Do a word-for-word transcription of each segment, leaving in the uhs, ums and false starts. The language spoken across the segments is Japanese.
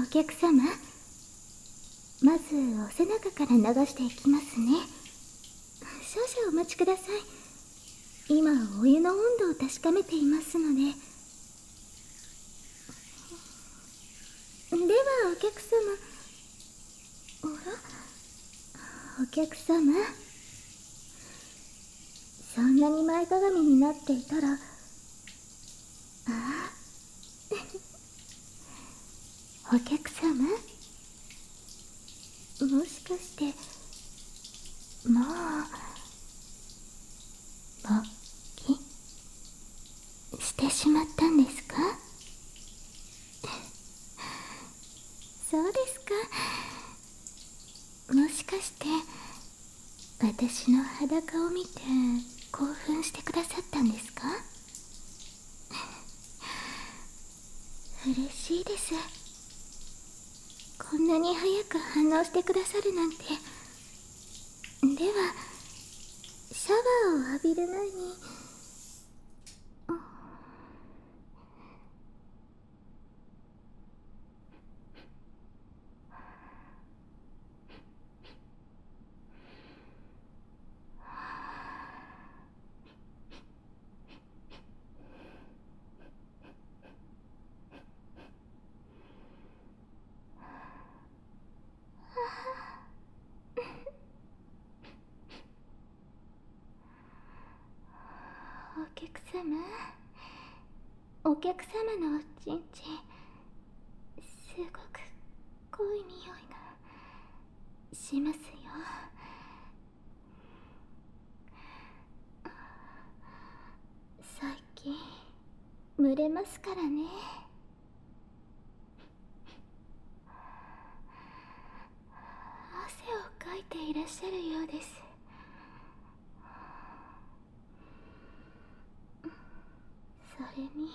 客様、まずお背中から流していきますね。少々お待ちください。今お湯の温度を確かめていますので。ではお客様、あら、お客様、そんなに前かがみになっていたら、ああお客様、もしかしてもう勃起してしまったんですか？そうですか。もしかして私の裸を見て興奮してくださったんですか？嬉しいです。こんなに早く反応してくださるなんて。ではシャワーを浴びる前に、お客様、お客様のおちんちん、すごく濃い匂いがしますよ。最近蒸れますからね。汗をかいていらっしゃるようです。それに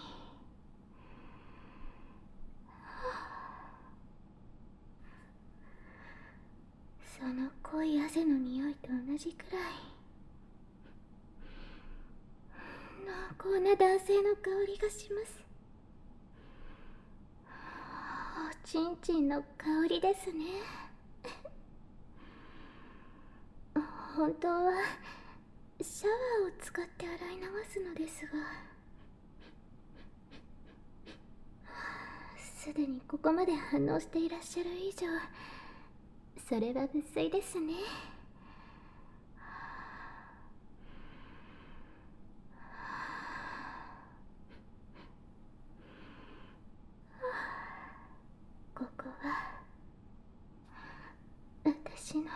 その濃い汗の匂いと同じくらい濃厚な男性の香りがします。おちんちんの香りですね。本当はシャワーを使って洗い流すのですが、すでにここまで反応していらっしゃる以上、それは無粋ですね。ここは私の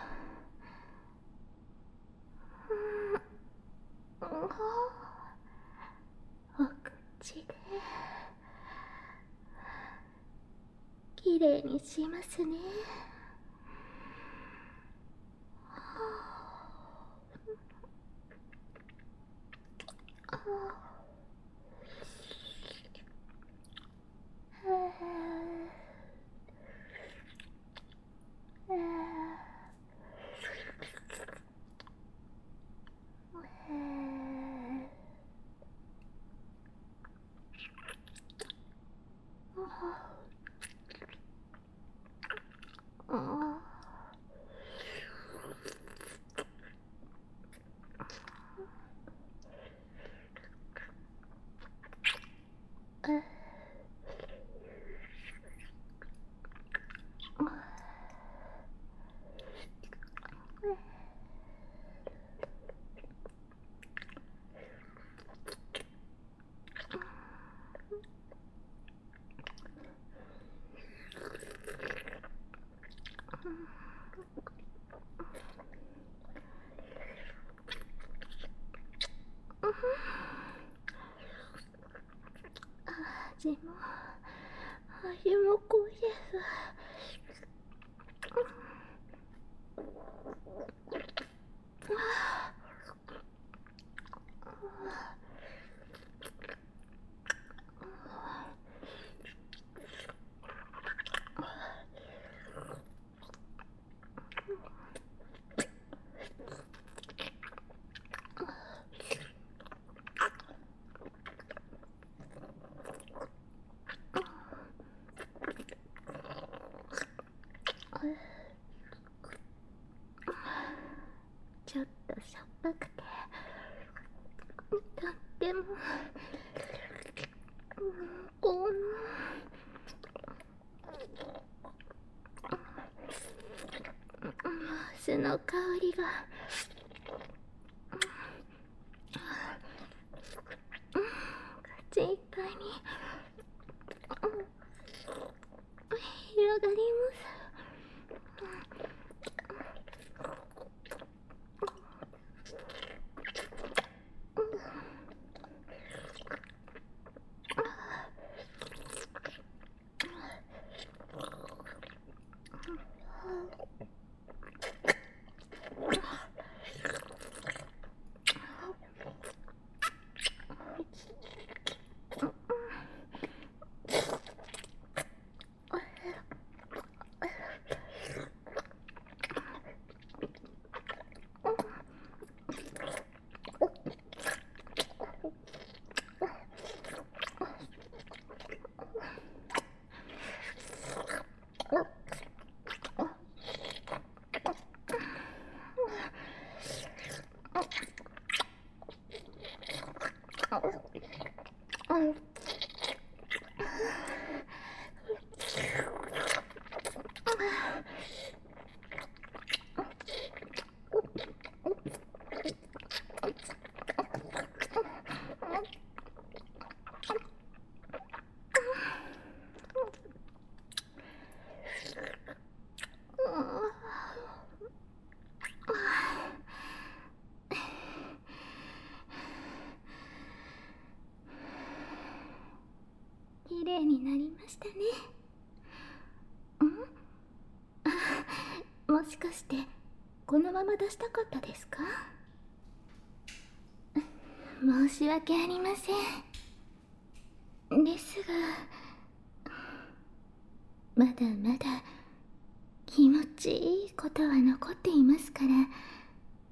お口できれいにしますね。味も味も濃いです。 ぱくてとってもこう巣の香りが口いっぱいに広がります。きれいになりましたね。ん？もしかしてこのまま出したかったですか？申し訳ありません。ですがまだまだ気持ちいいことは残っていますから、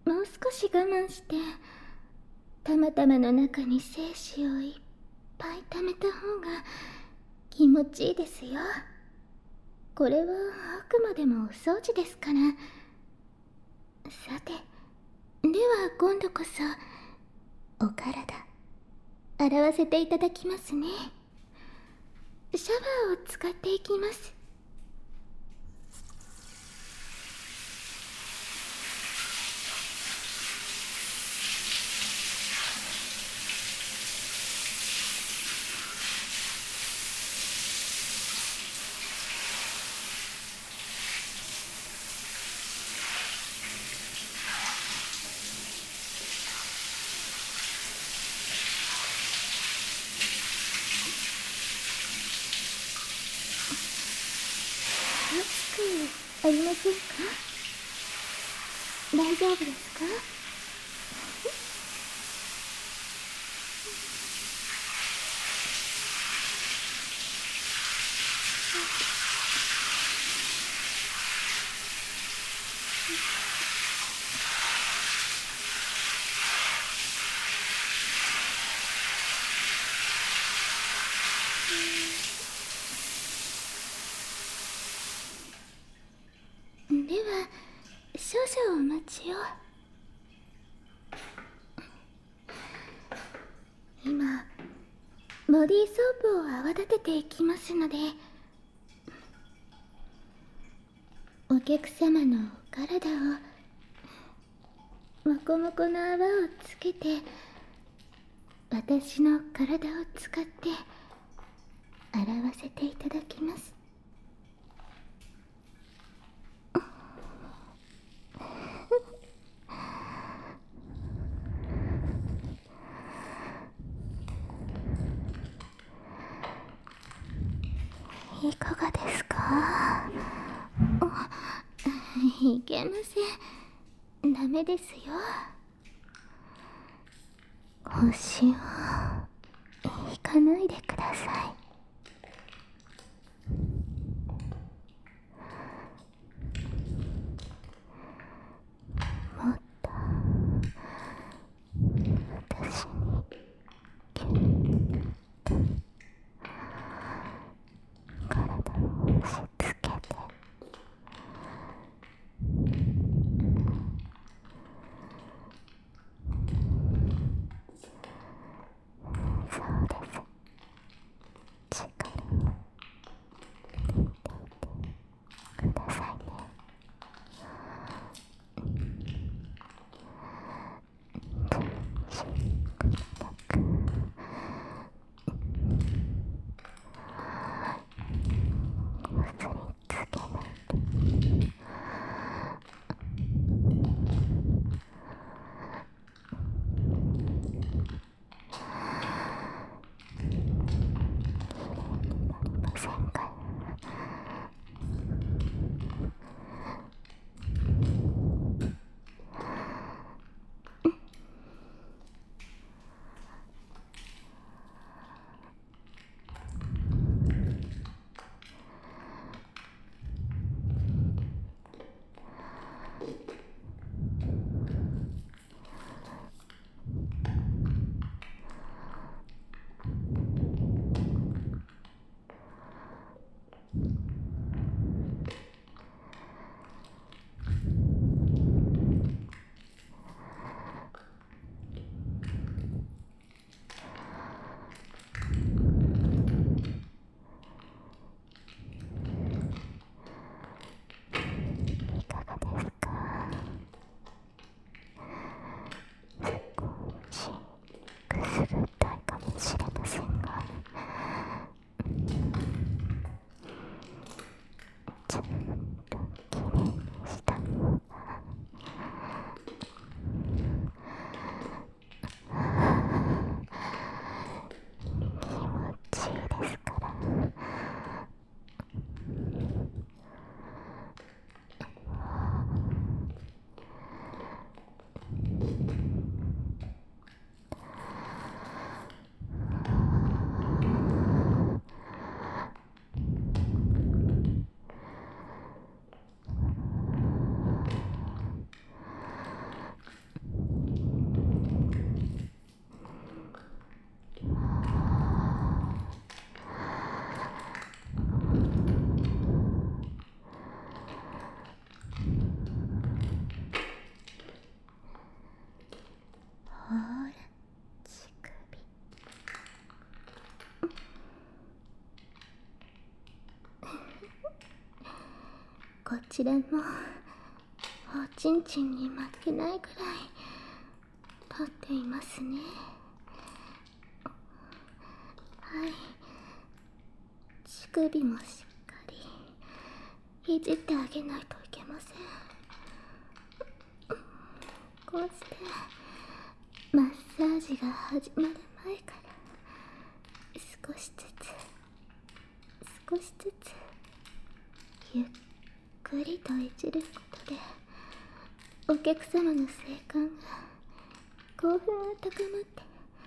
もう少し我慢してたまたまの中に精子をいっぱい溜めた方が気持ちいいですよ。これはあくまでもお掃除ですから。さて、では今度こそお体洗わせていただきますね。シャワーを使っていきます。熱くありませんか？大丈夫ですか？では少々お待ちを。今ボディーソープを泡立てていきますので、お客様のお体をモコモコの泡をつけて私の体を使って洗わせていただきます。いかがですか？いけません。ダメですよ。腰を引かないでください。もっと私にキュッと体を押し付けて、 こちらもおちんちんに負けないくらい立っていますね。はい、乳首もしっかりいじってあげないといけません。こうしてマッサージが始まる前から少しずつ少しずつゆっくりといじることでお客様の性感が興奮が高まって、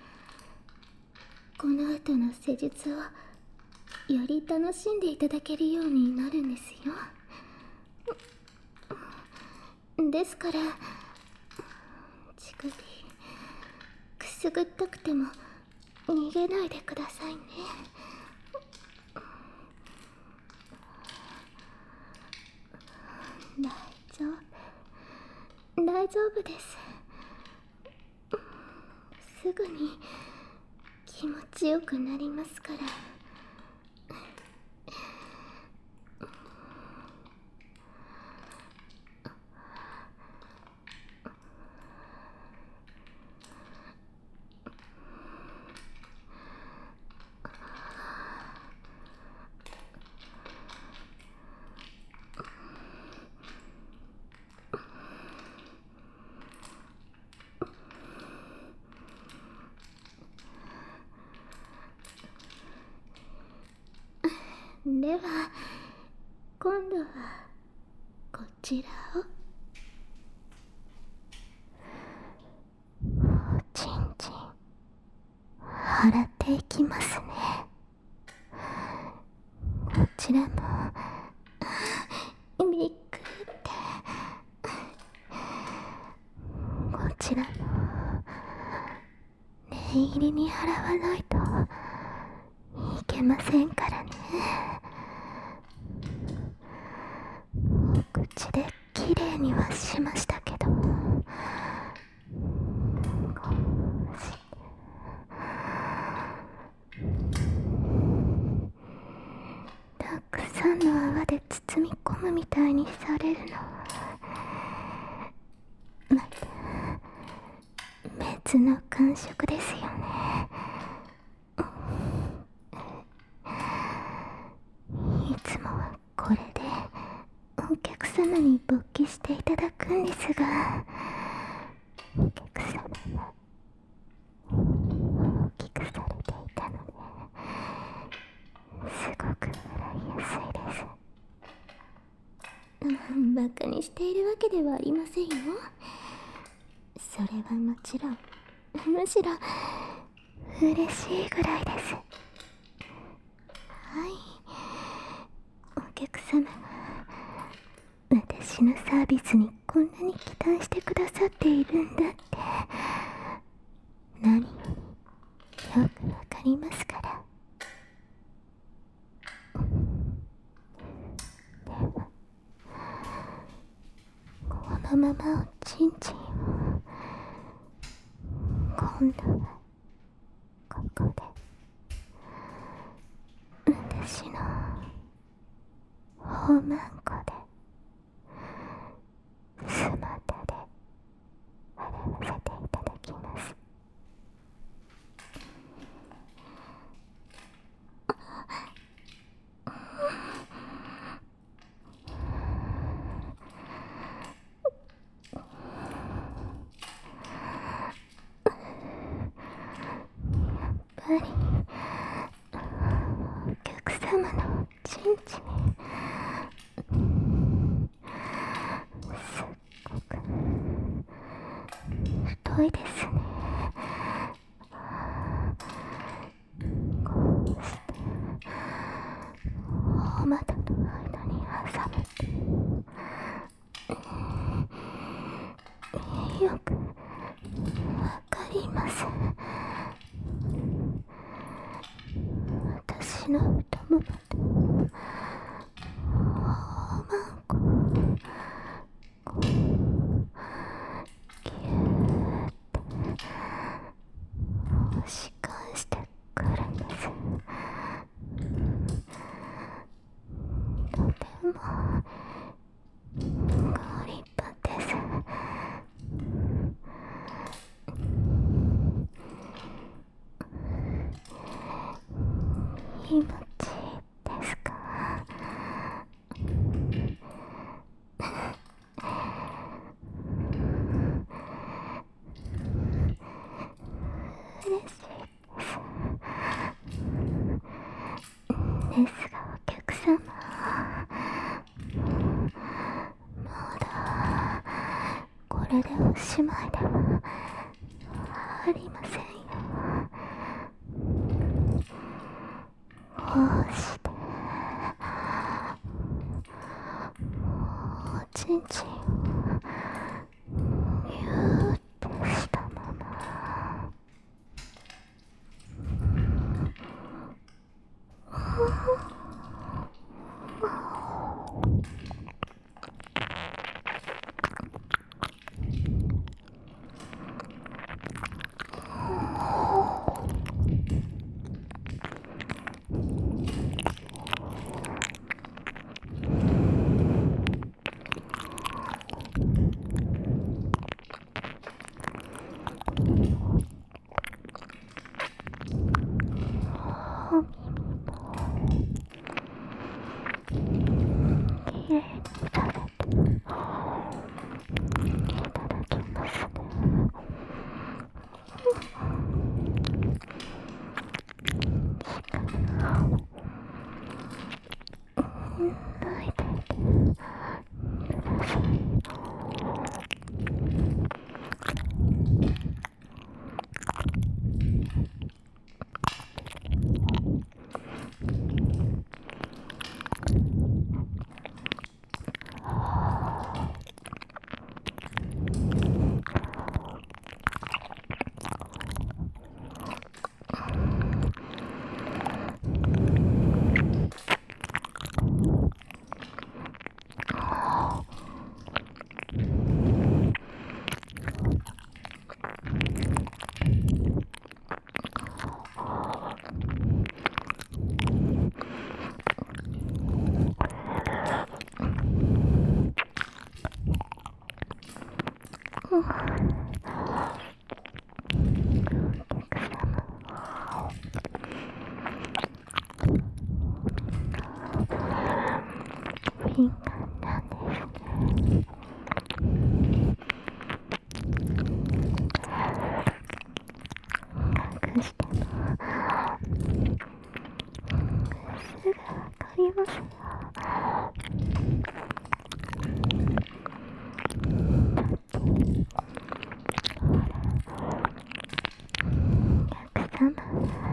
この後の施術をより楽しんでいただけるようになるんですよ。ですから乳首くすぐったくても逃げないでくださいね。大丈夫大丈夫です。すぐに気持ちよくなりますから。では今度はこちらを。おちんちん洗っていきますね。こちらもびっくりって、こちらも念入りに洗わないといけませんからね。お口できれいにはしましたけど、こうしてたくさんの泡で包み込むみたいにされるのはまた別の感触ですよね。いつもはこれでお客様に勃起していただくんですが、お客様は大きくされていたのですごく洗いやすいです。バカにしているわけではありませんよ。それはもちろん、むしろ嬉しいぐらいです。はい、お客様が私のサービスにこんなに期待してくださっているんだって何よりよくわかりますから。ではこのままおちんちんを今度はここで私のほまんこでスマタで洗わせていただきます。やっぱりお客様のちんちんすっごく太いですね。こうしてお股の間に挟めてよくわかります。私の太ももとおまんここうギューって押し返してくるんです。とても気持ちいいですか？嬉しいです。ですがお客様、まだこれでおしまいではありませんよ。こうしておちんちんをギューってしたまま、きれいにされていただきますね。脱いでください。敏感なんですね。隠してもすぐわかりますよ。お客様、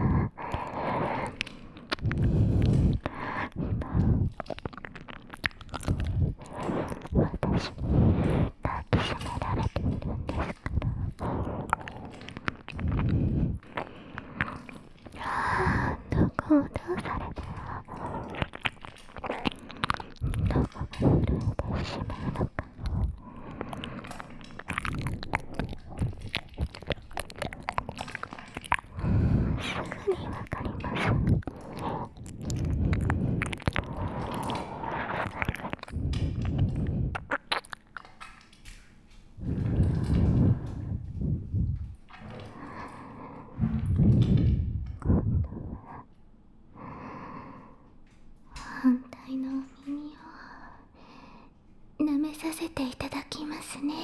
私に抱きしめられているんですから。どこをどうされてどこが震えてしまうのか、すぐにわかります。反対のお耳を舐めさせていただきますね。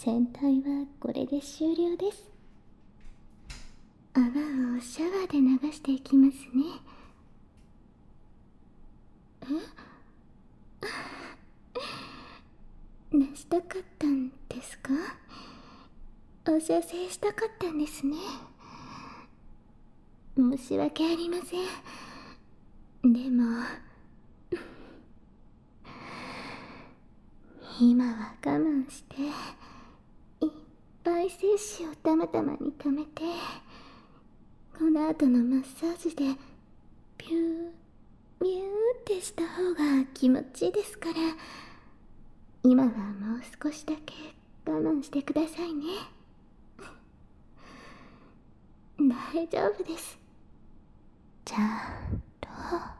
全体はこれで終了です。泡をシャワーで流していきますね。え出したかったんですか？お射精したかったんですね。申し訳ありません。でも今は我慢していっぱい精子をたまたまに溜めて、この後のマッサージでピューミューってした方が気持ちいいですから、今はもう少しだけ我慢してくださいね。大丈夫です。ちゃんと